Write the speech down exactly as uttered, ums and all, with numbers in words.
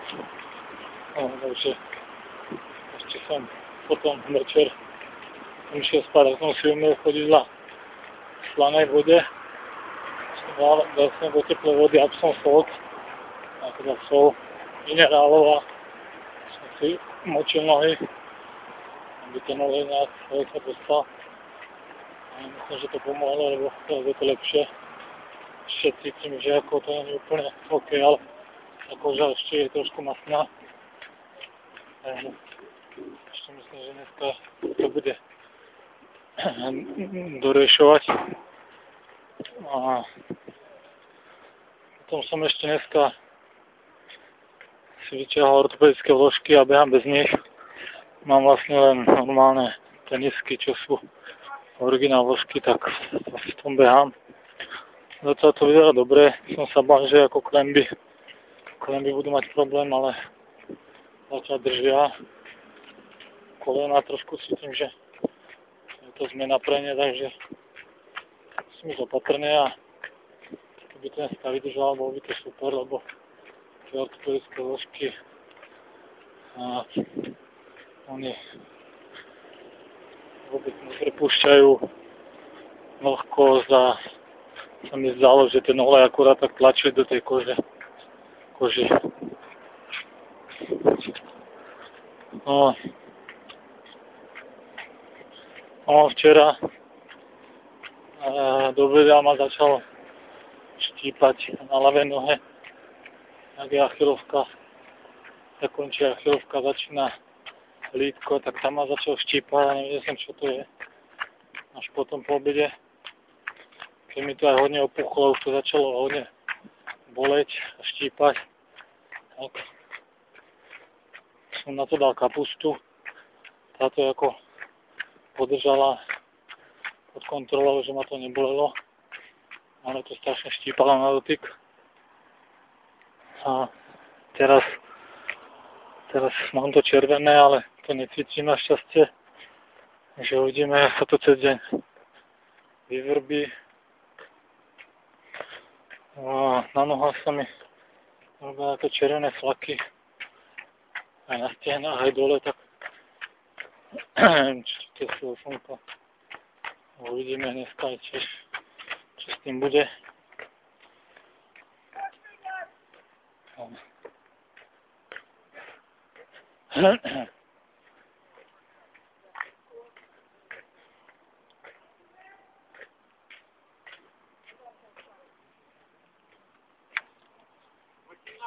No, takže ešte som potom večer išiel spať, som si umiel chodiť na slanej vode. Dal, dal som do teplej vody Epsom salt, a teda sol minerálová. Som si močil nohy, aby ten olej nejak sa dostal. A myslím, že to pomohlo, lebo teraz je to lepšie. Ešte cítim, že ako to nie je úplne OK, ale tá koža ešte je trošku masná. Takže ešte myslím, že dneska to bude doriešovať. A potom som ešte dneska si vyťahol ortopedické vložky a behám bez nich. Mám vlastne len normálne tenisky, čo sú originál vložky, tak v tom behám. Zatiaľ to vyzerá dobre, som sa bál, že ako klemby, klemby budú mať problém, ale zatiaľ držia. Kolena trošku cítim, že je to zmena pre ne, takže musím ísť opatrne a keby to dneska vydržal, bol by to super, lebo tie ortopedické vložky a oni vôbec neprepúšťajú vlhkosť a sa mi zdalo, že ten olej akurát tak tlačí do tej kože. koži. No, no včera e, do obeda ma začal štípať na ľavej nohe, ak je achilovka, tak končí achilovka, začína lítko, tak tam ma začal štípať a nevedel som, čo to je. Až potom po obede, keď mi to aj hodne opuchlo, už to začalo hodne boleť a štípať, tak som na to dal kapustu. Táto ako podržala pod kontrolou, že ma to nebolelo, ale to strašne štípalo na dotyk. A teraz, teraz mám to červené, ale to necítim našťastie. Takže uvidíme, jak sa to cez deň vyvrbí. A na nohách sa mi robia také červené flaky. Aj na stehnách, aj dole, tak neviem, či to je slnko. Uvidíme dneska aj tiež, čo s tým bude. No.